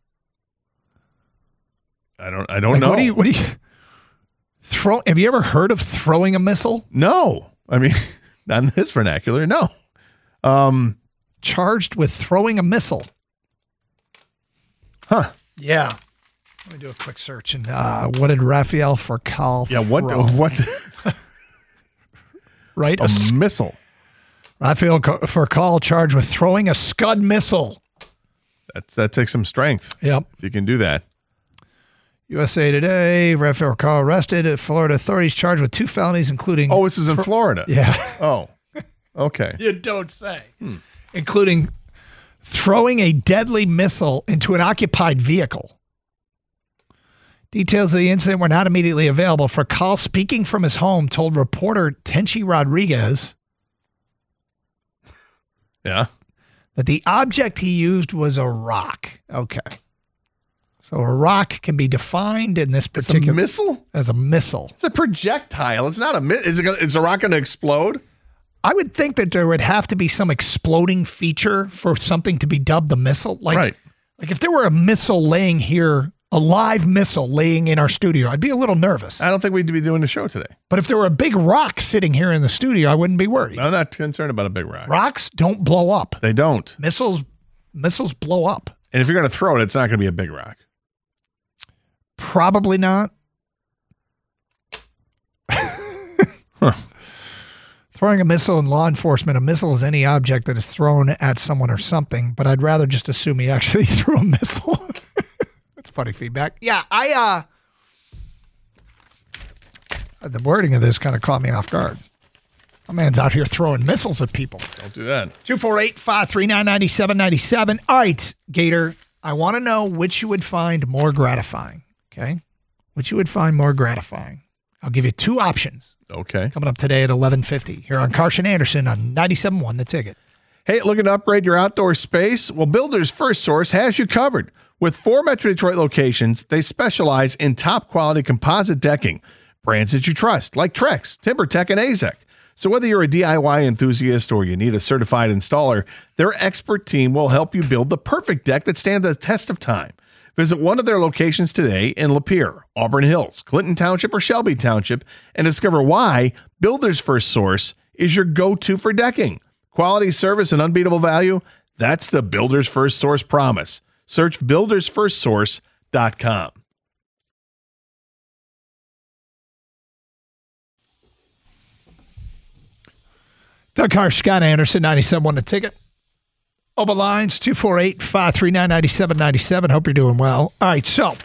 I don't. I don't like, know. What do you? What do you? Throw? Have you ever heard of throwing a missile? No. I mean, not in this vernacular, no. Um, Charged with throwing a missile. Huh. Yeah. Let me do a quick search. And uh, what did Rafael Furcal Yeah, what? throw? What? Right? A, a missile. Rafael Furcal charged with throwing a Scud missile. That's, that takes some strength. Yep. If you can do that. U S A Today, Rafael Furcal arrested. Florida authorities charged with two felonies, including... Oh, this is in Florida. Yeah. Oh, okay. You don't say. Hmm. Including throwing a deadly missile into an occupied vehicle. Details of the incident were not immediately available. Furcal, speaking from his home, told reporter Tenchi Rodriguez yeah, that the object he used was a rock. Okay. So a rock can be defined in this particular... It's a missile? As a missile. It's a projectile. It's not a... Is it? Gonna, is a rock going to explode? I would think that there would have to be some exploding feature for something to be dubbed the missile. Like, right. Like if there were a missile laying here, a live missile laying in our studio, I'd be a little nervous. I don't think we'd be doing the show today. But if there were a big rock sitting here in the studio, I wouldn't be worried. I'm not concerned about a big rock. Rocks don't blow up. They don't. Missiles, missiles blow up. And if you're going to throw it, it's not going to be a big rock. Probably not. huh. Firing a missile in law enforcement, a missile is any object that is thrown at someone or something, but I'd rather just assume he actually threw a missile. That's funny feedback. Yeah, I, uh, the wording of this kind of caught me off guard. My man's out here throwing missiles at people. Don't do that. two four eight, five three nine, nine seven nine seven. All right, Gator, I want to know which you would find more gratifying, okay? Which you would find more gratifying. I'll give you two options. Okay. Coming up today at eleven fifty here on Carson Anderson on ninety-seven point one The Ticket. Hey, looking to upgrade your outdoor space? Well, Builders First Source has you covered. With four Metro Detroit locations, they specialize in top-quality composite decking, brands that you trust, like Trex, TimberTech, and A Z E C. So whether you're a D I Y enthusiast or you need a certified installer, their expert team will help you build the perfect deck that stands the test of time. Visit one of their locations today in Lapeer, Auburn Hills, Clinton Township, or Shelby Township and discover why Builders First Source is your go-to for decking. Quality service and unbeatable value, that's the Builders First Source promise. Search builders first source dot com. Doug Harsh, Scott Anderson, ninety-seven point one The Ticket. Open lines, two four eight, five three nine, nine seven nine seven. Hope you're doing well. All right, so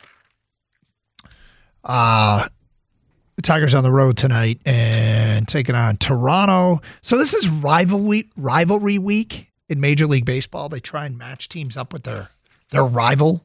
uh, the Tigers on the road tonight and taking on Toronto. So this is rivalry rivalry week in Major League Baseball. They try and match teams up with their, their rival.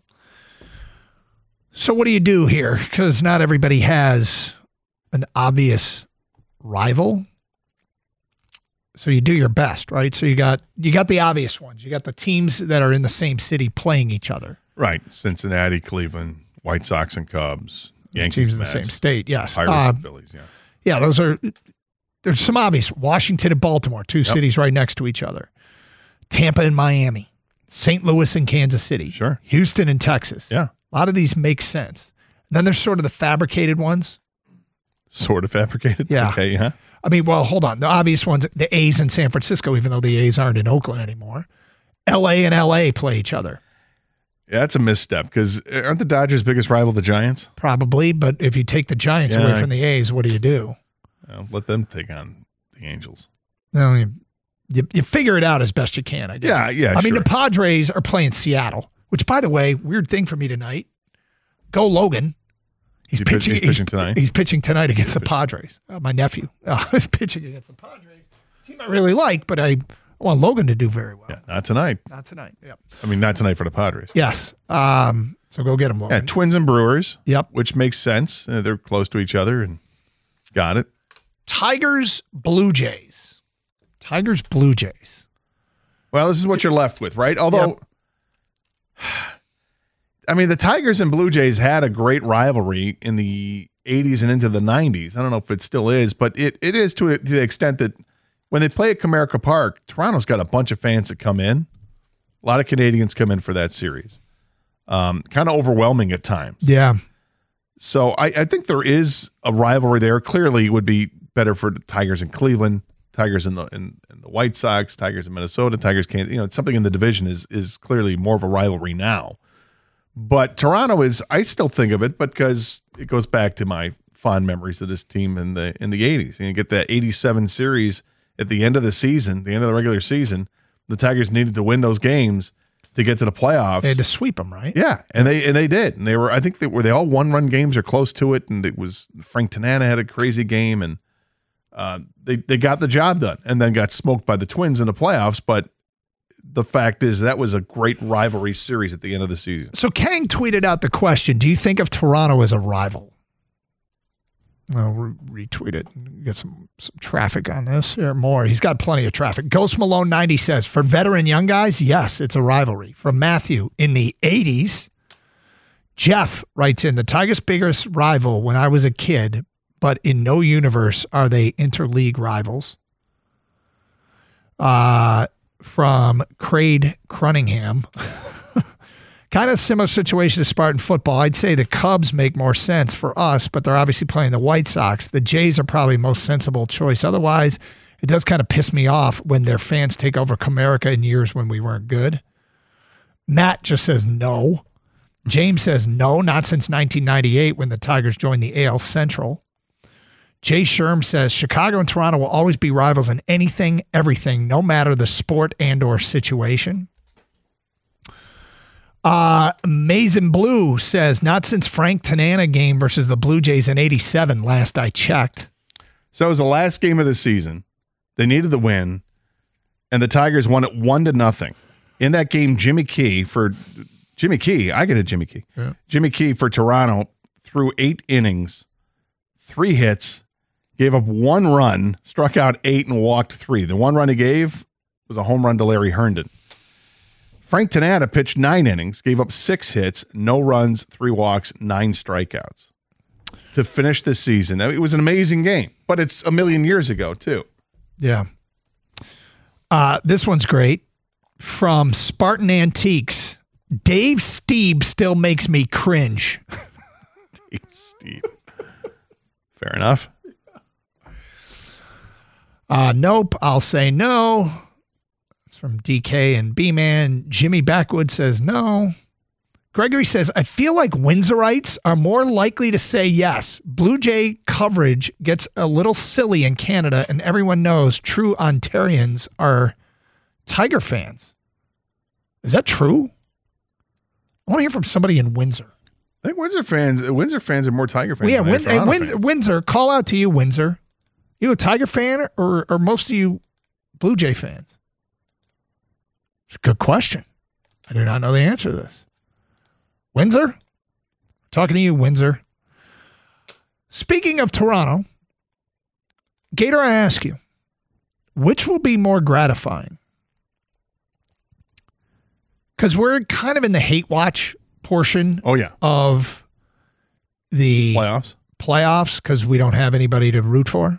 So what do you do here? Because not everybody has an obvious rival. So you do your best, right? So you got you got the obvious ones. You got the teams that are in the same city playing each other. Right. Cincinnati, Cleveland, White Sox and Cubs, Yankees, teams in the Mets, same state, yes. Pirates Uh, and Phillies, yeah. Yeah, those are there's some obvious. Washington and Baltimore, two Yep. cities right next to each other. Tampa and Miami, Saint Louis and Kansas City. Sure. Houston and Texas. Yeah. A lot of these make sense. And then there's sort of the fabricated ones. Sort of fabricated? Yeah. Okay, yeah. I mean, well, hold on. The obvious ones, the A's in San Francisco, even though the A's aren't in Oakland anymore. L A and L A play each other. Yeah, that's a misstep because aren't the Dodgers' biggest rival the Giants? Probably, but if you take the Giants Yeah, away I- from the A's, what do you do? Well, let them take on the Angels. No, you, you, you figure it out as best you can, I guess. Yeah, yeah, I mean, sure. the Padres are playing Seattle, which, by the way, weird thing for me tonight. Go Logan. He's Is he pitch- pitching. he's pitching tonight? He's pitching tonight against the Padres. Uh, my nephew uh, is pitching against the Padres. Team I really like, but I want Logan to do very well. Yeah, not tonight. Not tonight. Yep. I mean, not tonight for the Padres. Yes. Um, so go get him, Yeah, Logan. Twins and Brewers. Yep. Which makes sense. Uh, they're close to each other and got it. Tigers, Blue Jays. Tigers, Blue Jays. Well, this is what you're left with, right? Although, I mean, the Tigers and Blue Jays had a great rivalry in the eighties and into the nineties. I don't know if it still is, but it, it is to, to the extent that when they play at Comerica Park, Toronto's got a bunch of fans that come in. A lot of Canadians come in for that series. Um, kind of overwhelming at times. Yeah. So I, I think there is a rivalry there. Clearly, it would be better for the Tigers in Cleveland, Tigers in the in, in the White Sox, Tigers in Minnesota, Tigers can't. You know, something in the division is is clearly more of a rivalry now. But Toronto is, I still think of it, because it goes back to my fond memories of this team in the in the eighties. And you get that eighty-seven series at the end of the season, the end of the regular season. The Tigers needed to win those games to get to the playoffs. They had to sweep them, right? Yeah, and they and they did, and they were. I think they were they all one run games or close to it, and it was Frank Tanana had a crazy game, and uh, they they got the job done, and then got smoked by the Twins in the playoffs. But the fact is that was a great rivalry series at the end of the season. So Kang tweeted out the question: do you think of Toronto as a rival? I'll re- retweet it and get some, some traffic on this or more. He's got plenty of traffic. Ghost Malone ninety says, for veteran young guys, yes, it's a rivalry. From Matthew, in the eighties, Jeff writes in, the Tigers' biggest rival when I was a kid, but in no universe are they interleague rivals. Uh, from Craig Cunningham. Kind of similar situation to Spartan football. I'd say the Cubs make more sense for us, but they're obviously playing the White Sox. The Jays are probably most sensible choice. Otherwise, it does kind of piss me off when their fans take over Comerica in years when we weren't good. Matt just says no. James says no, not since nineteen ninety-eight when the Tigers joined the A L Central. Jay Sherm says Chicago and Toronto will always be rivals in anything, everything, no matter the sport and or situation. Uh, Mason Blue says, not since Frank Tanana game versus the Blue Jays in eighty-seven, last I checked. So it was the last game of the season. They needed the win, and the Tigers won it one to nothing. In that game, Jimmy Key for Jimmy Key, I get a Jimmy Key. Yeah. Jimmy Key for Toronto threw eight innings, three hits, gave up one run, struck out eight, and walked three. The one run he gave was a home run to Larry Herndon. Frank Tanana pitched nine innings, gave up six hits, no runs, three walks, nine strikeouts to finish this season. It was an amazing game, but it's a million years ago, too. Yeah. Uh, this one's great. From Spartan Antiques, Dave Steeb still makes me cringe. Dave Steeb. Fair enough. Uh, nope, I'll say no. It's from D K and B-Man. Jimmy Backwood says no. Gregory says, I feel like Windsorites are more likely to say yes. Blue Jay coverage gets a little silly in Canada, and everyone knows true Ontarians are Tiger fans. Is that true? I want to hear from somebody in Windsor. I think Windsor fans Windsor fans are more Tiger fans. Well, yeah, than Win- Win- fans. Windsor, call out to you, Windsor. You a Tiger fan or or most of you Blue Jay fans? It's a good question. I do not know the answer to this. Windsor? Talking to you, Windsor. Speaking of Toronto, Gator, I ask you, which will be more gratifying? Because we're kind of in the hate watch portion oh, yeah. of the playoffs playoffs because we don't have anybody to root for.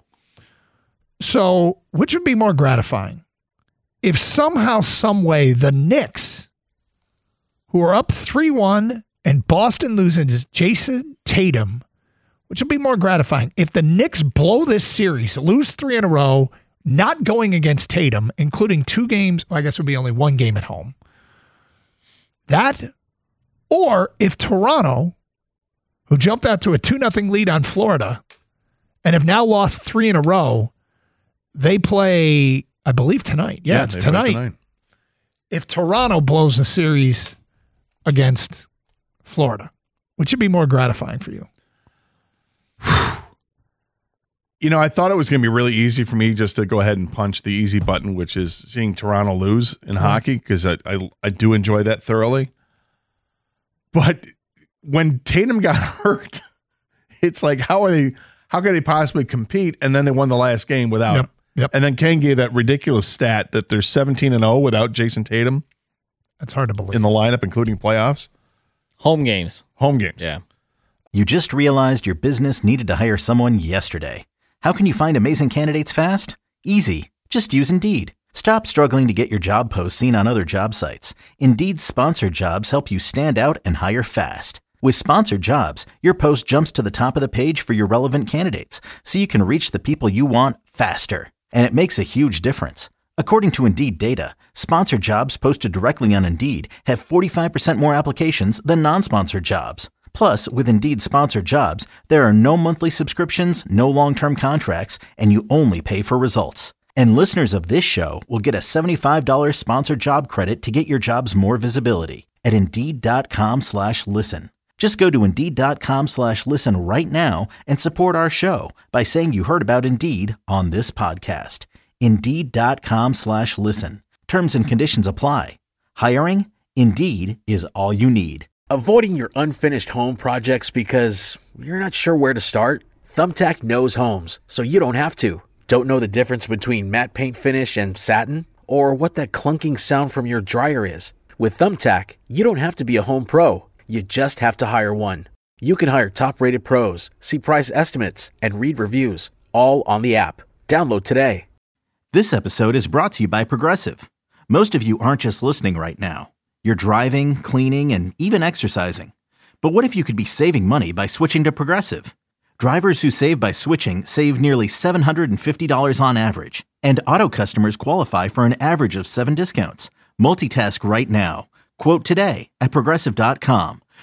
So which would be more gratifying? If somehow, some way, the Knicks, who are up three one and Boston loses Jason Tatum, which would be more gratifying? If the Knicks blow this series, lose three in a row, not going against Tatum, including two games, well, I guess it would be only one game at home. That, or if Toronto, who jumped out to a two nothing lead on Florida and have now lost three in a row, they play, I believe, tonight. Yeah, yeah it's tonight. tonight. If Toronto blows the series against Florida, which would be more gratifying for you? You know, I thought it was going to be really easy for me just to go ahead and punch the easy button, which is seeing Toronto lose in mm-hmm. hockey, because I, I I do enjoy that thoroughly. But when Tatum got hurt, it's like, how are they? How could they possibly compete? And then they won the last game without yep. him. Yep. And then Ken gave that ridiculous stat that they're seventeen and oh without Jason Tatum. That's hard to believe. In the lineup, including playoffs. Home games. Home games. Yeah. You just realized your business needed to hire someone yesterday. How can you find amazing candidates fast? Easy. Just use Indeed. Stop struggling to get your job posts seen on other job sites. Indeed's sponsored jobs help you stand out and hire fast. With sponsored jobs, your post jumps to the top of the page for your relevant candidates, so you can reach the people you want faster. And it makes a huge difference. According to Indeed data, sponsored jobs posted directly on Indeed have forty-five percent more applications than non-sponsored jobs. Plus, with Indeed sponsored jobs, there are no monthly subscriptions, no long-term contracts, and you only pay for results. And listeners of this show will get a seventy-five dollars sponsored job credit to get your jobs more visibility at Indeed.com slash listen. Just go to Indeed.com slash listen right now and support our show by saying you heard about Indeed on this podcast. Indeed.com slash listen. Terms and conditions apply. Hiring? Indeed is all you need. Avoiding your unfinished home projects because you're not sure where to start? Thumbtack knows homes, so you don't have to. Don't know the difference between matte paint finish and satin? Or what that clunking sound from your dryer is? With Thumbtack, you don't have to be a home pro. You just have to hire one. You can hire top-rated pros, see price estimates, and read reviews, all on the app. Download today. This episode is brought to you by Progressive. Most of you aren't just listening right now. You're driving, cleaning, and even exercising. But what if you could be saving money by switching to Progressive? Drivers who save by switching save nearly seven hundred fifty dollars on average. And auto customers qualify for an average of seven discounts. Multitask right now. Quote today at Progressive dot com.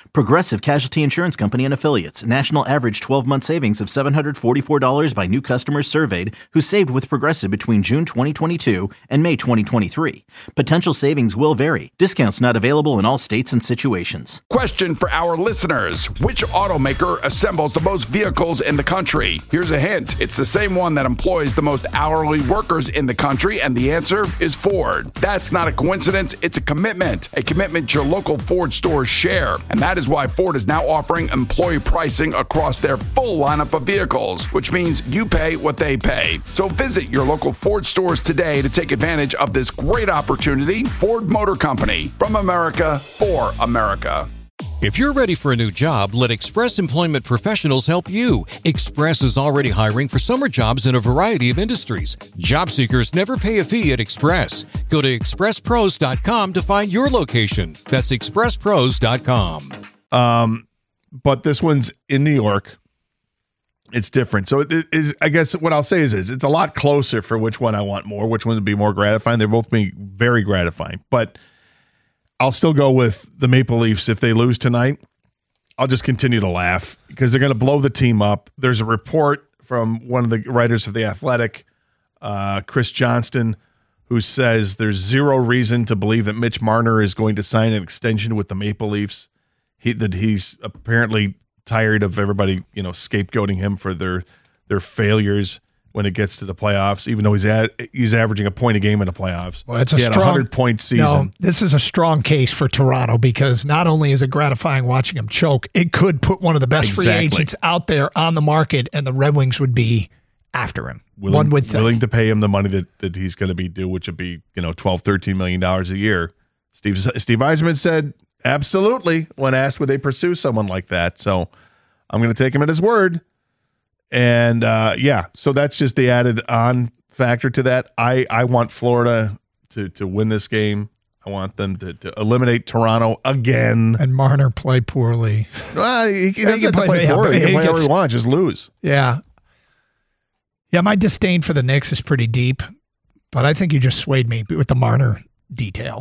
Progressive Casualty Insurance Company and Affiliates. National average twelve-month savings of seven hundred forty-four dollars by new customers surveyed who saved with Progressive between June twenty twenty-two and May twenty twenty-three. Potential savings will vary. Discounts not available in all states and situations. Question for our listeners. Which automaker assembles the most vehicles in the country? Here's a hint. It's the same one that employs the most hourly workers in the country, and the answer is Ford. That's not a coincidence. It's a commitment. A commitment your local Ford stores share. And that is why Ford is now offering employee pricing across their full lineup of vehicles, which means you pay what they pay. So visit your local Ford stores today to take advantage of this great opportunity. Ford Motor Company, from America for America. If you're ready for a new job, let Express Employment Professionals help you. Express is already hiring for summer jobs in a variety of industries. Job seekers never pay a fee at Express. Go to express pros dot com to find your location. That's express pros dot com. Um, but this one's in New York. It's different. So it is, I guess what I'll say is, is it's a lot closer for which one I want more, which one would be more gratifying. They're both being very gratifying, but I'll still go with the Maple Leafs. If they lose tonight, I'll just continue to laugh because they're going to blow the team up. There's a report from one of the writers of The Athletic, uh, Chris Johnston, who says there's zero reason to believe that Mitch Marner is going to sign an extension with the Maple Leafs. He, that he's apparently tired of everybody, you know, scapegoating him for their their failures when it gets to the playoffs, even though he's at, he's averaging a point a game in the playoffs. Well, it's a he had strong a hundred-point season. No, this is a strong case for Toronto because not only is it gratifying watching him choke, it could put one of the best Exactly. free agents out there on the market, and the Red Wings would be after him. Willing, one would think. willing to pay him the money that, that he's going to be due, which would be, you know, twelve, thirteen million dollars a year. Steve Steve Yzerman said, absolutely, when asked would they pursue someone like that. So I'm going to take him at his word. And uh, yeah, so that's just the added on factor to that. I, I want Florida to to win this game. I want them to, to eliminate Toronto again. And Marner play poorly. Well, he, he He doesn't can have to play- play yeah, poorly. He he can play gets- however he wants, just lose. Yeah. Yeah, my disdain for the Knicks is pretty deep, but I think you just swayed me with the Marner detail.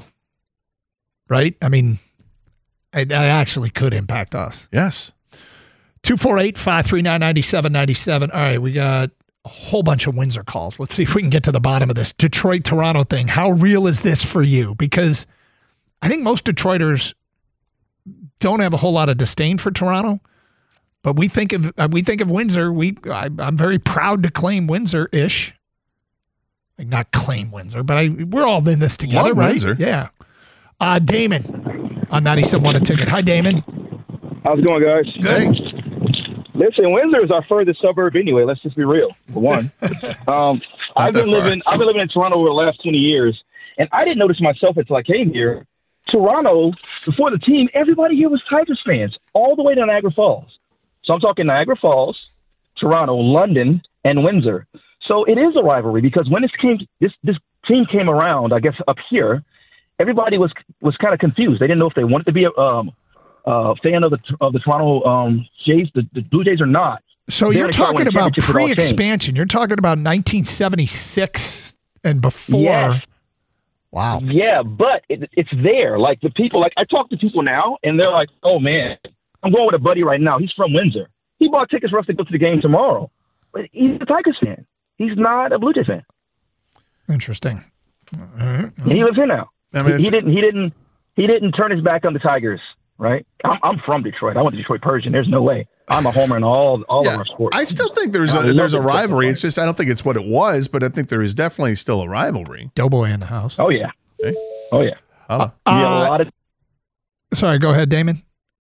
Right? I mean, it, it actually could impact us. Yes. two four eight, five three nine, nine seven nine seven. All right, we got a whole bunch of Windsor calls. Let's see if we can get to the bottom of this Detroit-Toronto thing. How real is this for you? Because I think most Detroiters don't have a whole lot of disdain for Toronto, but we think of uh, we think of Windsor. We I, I'm very proud to claim Windsor-ish. Like not claim Windsor, but I we're all in this together, Love right? Windsor. Yeah. Uh, Damon on ninety-seven point one A Ticket. Hi, Damon. How's it going, guys? Good. Listen, Windsor is our furthest suburb anyway. Let's just be real. For one, um, I've that been far. living. I've been living in Toronto over the last twenty years, and I didn't notice myself until I came here. Toronto, before the team, everybody here was Tigers fans, all the way to Niagara Falls. So I'm talking Niagara Falls, Toronto, London, and Windsor. So it is a rivalry because when this came, this this team came around, I guess up here, everybody was was kind of confused. They didn't know if they wanted to be a um, uh, fan of the of the Toronto um, Jays, the, the Blue Jays, or not. So They you're only try to win talking about championships, it all changed. pre-expansion. You're talking about nineteen seventy-six and before. Yes. Wow. Yeah, but it, it's there. Like the people, like I talk to people now, and they're like, "Oh man, I'm going with a buddy right now. He's from Windsor. He bought tickets for us to go to the game tomorrow, but he's a Tigers fan. He's not a Blue Jays fan, Interesting. All right. and he lives here now. I mean, he, he it's- didn't. He didn't. He didn't turn his back on the Tigers. Right? I'm, I'm from Detroit. I went to Detroit Persian. There's no way. I'm a homer in all all Yeah, of our sports. I still think there's I a love there's a the football rivalry. fight. It's just I don't think it's what it was, but I think there is definitely still a rivalry. Doughboy in the house. Oh yeah. Okay. Oh yeah. Oh, Yeah, a Uh, lot of sorry, go ahead, Damon.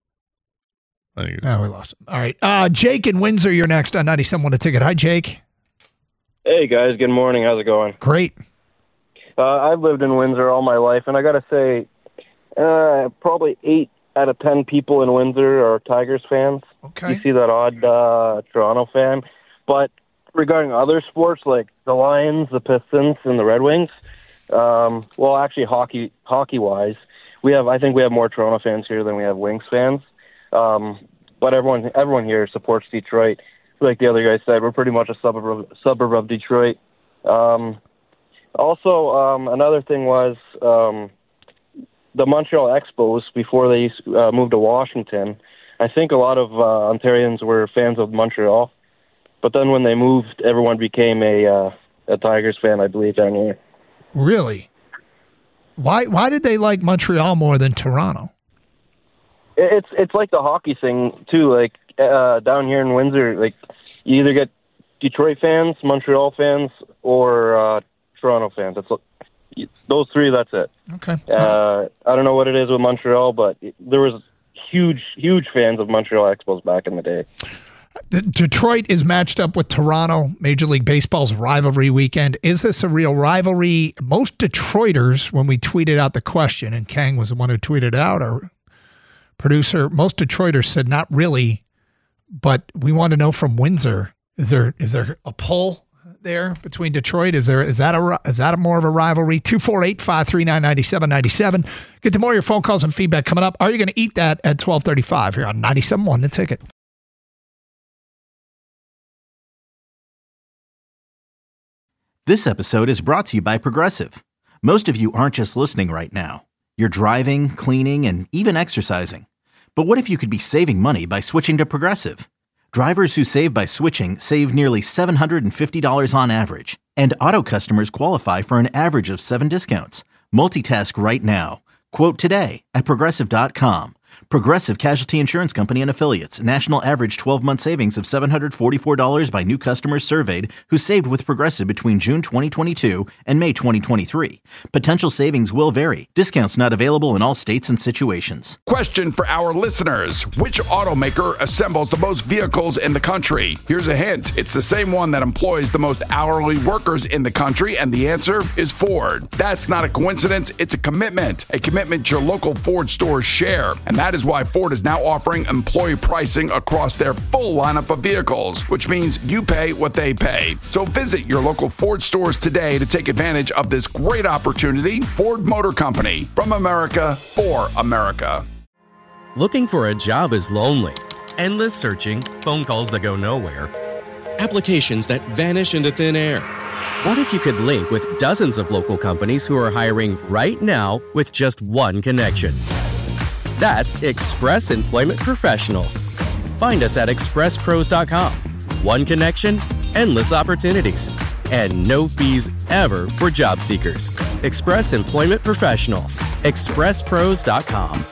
I think it's- Oh, we lost him. All right. Uh, Jake in Windsor, you're next on ninety-seven point one A Ticket. Hi, Jake. Hey guys, good morning. How's it going? Great. Uh, I've lived in Windsor all my life, and I got to say, uh, probably eight out of ten people in Windsor are Tigers fans. Okay. You see that odd uh, Toronto fan. But regarding other sports like the Lions, the Pistons, and the Red Wings, um, well, actually, hockey hockey-wise, we have I think we have more Toronto fans here than we have Wings fans. Um, but everyone everyone here supports Detroit. Like the other guy said, we're pretty much a suburb of, suburb of Detroit. Um, also, um, another thing was um, the Montreal Expos before they uh, moved to Washington. I think a lot of uh, Ontarians were fans of Montreal, but then when they moved, everyone became a uh, a Tigers fan, I believe, down here. Really? Why why did they like Montreal more than Toronto? It's it's like the hockey thing too. Like uh, down here in Windsor, like you either get Detroit fans, Montreal fans, or uh, Toronto fans. That's those three. That's it. Okay. Uh, I don't know what it is with Montreal, but there was huge, huge fans of Montreal Expos back in the day. The Detroit is matched up with Toronto, Major League Baseball's rivalry weekend. Is this a real rivalry? Most Detroiters, when we tweeted out the question, and Kang was the one who tweeted out, our producer, most Detroiters said not really, but we want to know from Windsor, is there is there a pull there between Detroit? Is there is that a is that a more of a rivalry? two four eight, five three nine, nine seven nine seven. Get to more of your phone calls and feedback coming up. Are you going to eat that at twelve thirty-five here on ninety-seven point one The Ticket? This episode is brought to you by Progressive. Most of you aren't just listening right now. You're driving, cleaning, and even exercising. But what if you could be saving money by switching to Progressive? Drivers who save by switching save nearly seven hundred fifty dollars on average. And auto customers qualify for an average of seven discounts. Multitask right now. Quote today at Progressive dot com. Progressive Casualty Insurance Company and Affiliates. National average twelve-month savings of seven hundred forty-four dollars by new customers surveyed who saved with Progressive between June twenty twenty-two and May twenty twenty-three. Potential savings will vary. Discounts not available in all states and situations. Question for our listeners. Which automaker assembles the most vehicles in the country? Here's a hint. It's the same one that employs the most hourly workers in the country, and the answer is Ford. That's not a coincidence. It's a commitment. A commitment your local Ford stores share. And that is why Ford is now offering employee pricing across their full lineup of vehicles, which means you pay what they pay. So visit your local Ford stores today to take advantage of this great opportunity. Ford Motor Company, from America for America. Looking for a job is lonely. Endless searching, phone calls that go nowhere, applications that vanish into thin air. What if you could link with dozens of local companies who are hiring right now with just one connection? That's Express Employment Professionals. Find us at express pros dot com. One connection, endless opportunities, and no fees ever for job seekers. Express Employment Professionals. express pros dot com.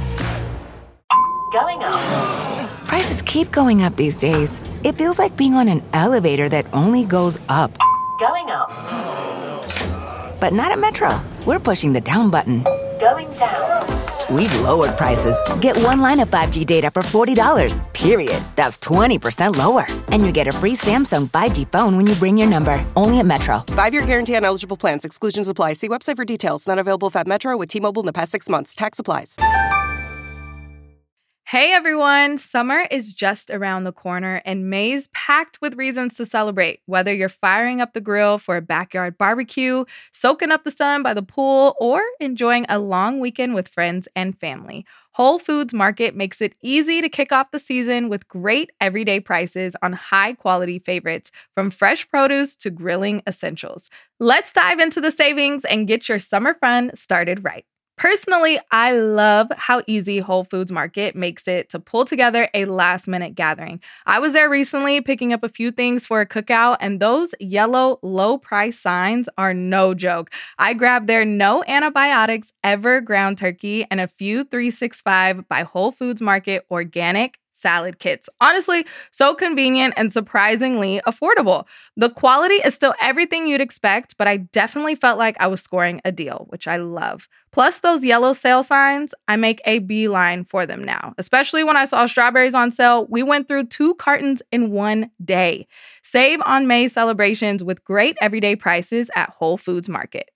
Going up. Prices keep going up these days. It feels like being on an elevator that only goes up. Going up. But not at Metro. We're pushing the down button. Going down. We've lowered prices. Get one line of five G data for forty dollars, period. That's twenty percent lower. And you get a free Samsung five G phone when you bring your number. Only at Metro. Five-year guarantee on eligible plans. Exclusions apply. See website for details. Not available at Metro with T-Mobile in the past six months. Tax applies. Hey everyone, summer is just around the corner and May's packed with reasons to celebrate. Whether you're firing up the grill for a backyard barbecue, soaking up the sun by the pool, or enjoying a long weekend with friends and family, Whole Foods Market makes it easy to kick off the season with great everyday prices on high-quality favorites, from fresh produce to grilling essentials. Let's dive into the savings and get your summer fun started right. Personally, I love how easy Whole Foods Market makes it to pull together a last-minute gathering. I was there recently picking up a few things for a cookout, and those yellow low-price signs are no joke. I grabbed their no antibiotics ever ground turkey and a few three sixty-five by Whole Foods Market organic salad kits. Honestly, so convenient and surprisingly affordable. The quality is still everything you'd expect, but I definitely felt like I was scoring a deal, which I love. Plus those yellow sale signs, I make a beeline for them now. Especially when I saw strawberries on sale, we went through two cartons in one day. Save on May celebrations with great everyday prices at Whole Foods Market.